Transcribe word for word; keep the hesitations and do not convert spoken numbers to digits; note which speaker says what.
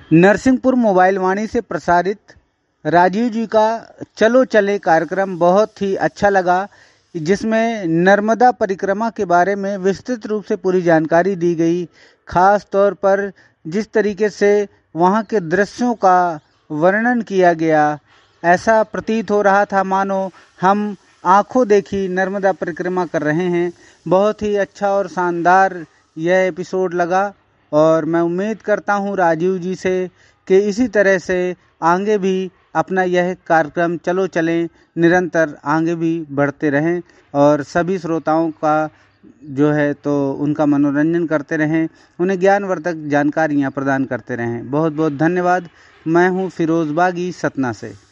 Speaker 1: Narsinghpur mobile वाणी से प्रसारित राजीव जी का चलो चले कार्यक्रम बहुत ही अच्छा लगा, जिसमें नर्मदा परिक्रमा के बारे में विस्तृत रूप से पूरी जानकारी दी गई। खास तौर पर जिस तरीके से वहाँ के दृश्यों का वर्णन किया गया, ऐसा प्रतीत हो रहा था मानो हम आंखों देखी नर्मदा परिक्रमा कर रहे हैं। बहुत ही अच्छा और शानदार यह एपिसोड लगा और मैं उम्मीद करता हूँ राजीव जी से कि इसी तरह से आगे भी अपना यह कार्यक्रम चलो चलें निरंतर आगे भी बढ़ते रहें और सभी श्रोताओं का जो है तो उनका मनोरंजन करते रहें, उन्हें ज्ञानवर्धक जानकारियाँ प्रदान करते रहें। बहुत बहुत धन्यवाद। मैं हूँ फिरोज बागी सतना से।